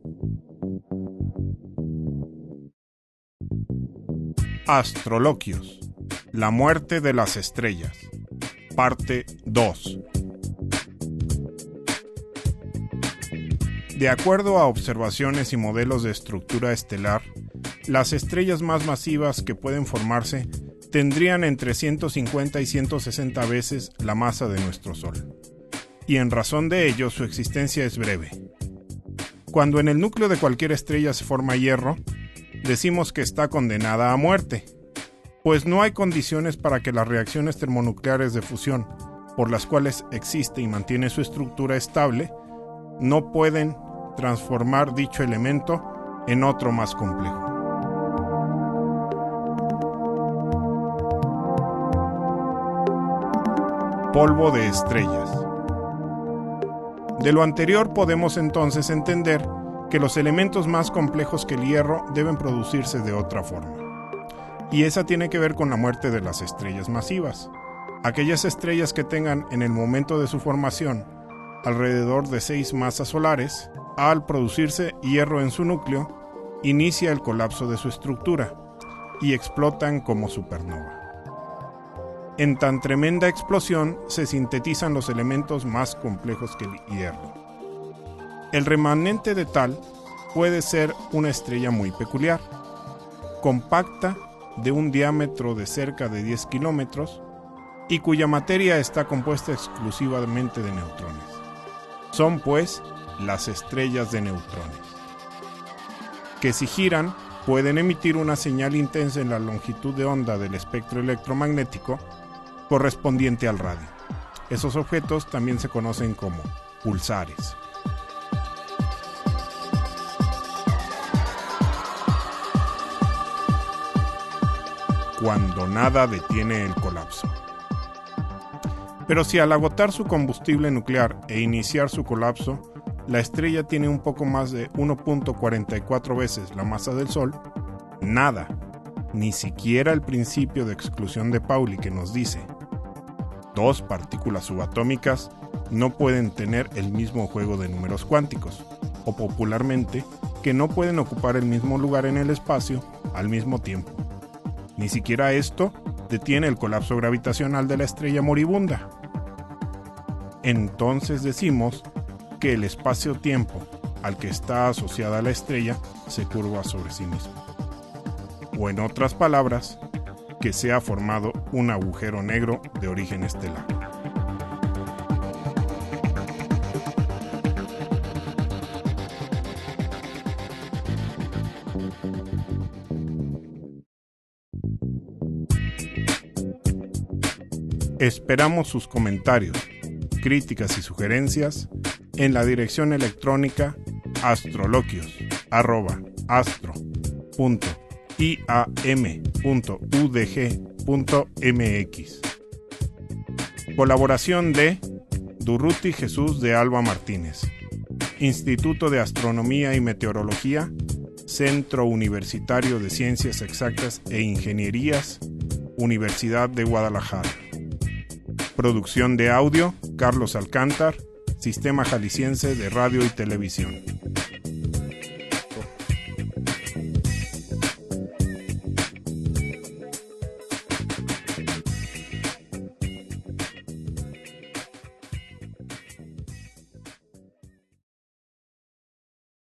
Astroloquios, la muerte de las estrellas, parte 2. De acuerdo a observaciones y modelos de estructura estelar, las estrellas más masivas que pueden formarse tendrían entre 150 y 160 veces la masa de nuestro Sol, y en razón de ello su existencia es breve. Cuando en el núcleo de cualquier estrella se forma hierro, decimos que está condenada a muerte, pues no hay condiciones para que las reacciones termonucleares de fusión, por las cuales existe y mantiene su estructura estable, no pueden transformar dicho elemento en otro más complejo. Polvo de estrellas. De lo anterior podemos entonces entender que los elementos más complejos que el hierro deben producirse de otra forma. Y esa tiene que ver con la muerte de las estrellas masivas. Aquellas estrellas que tengan en el momento de su formación alrededor de 6 masas solares, al producirse hierro en su núcleo, inicia el colapso de su estructura y explotan como supernova. En tan tremenda explosión se sintetizan los elementos más complejos que el hierro. El remanente de tal puede ser una estrella muy peculiar, compacta, de un diámetro de cerca de 10 kilómetros y cuya materia está compuesta exclusivamente de neutrones. Son, pues, las estrellas de neutrones, que si giran pueden emitir una señal intensa en la longitud de onda del espectro electromagnético correspondiente al radio. Esos objetos también se conocen como pulsares. Cuando nada detiene el colapso. Pero si al agotar su combustible nuclear e iniciar su colapso, la estrella tiene un poco más de 1.44 veces la masa del Sol, nada, ni siquiera el principio de exclusión de Pauli que nos dice: dos partículas subatómicas no pueden tener el mismo juego de números cuánticos, o popularmente, que no pueden ocupar el mismo lugar en el espacio al mismo tiempo. Ni siquiera esto detiene el colapso gravitacional de la estrella moribunda. Entonces decimos que el espacio-tiempo al que está asociada la estrella se curva sobre sí mismo. O en otras palabras, que se ha formado un agujero negro de origen estelar. Esperamos sus comentarios, críticas y sugerencias en la dirección electrónica astroloquios@astro.iam.udg.mx. Colaboración de Durruti Jesús de Alba Martínez, Instituto de Astronomía y Meteorología, Centro Universitario de Ciencias Exactas e Ingenierías, Universidad de Guadalajara. Producción de audio, Carlos Alcántar, Sistema Jalisciense de Radio y Televisión.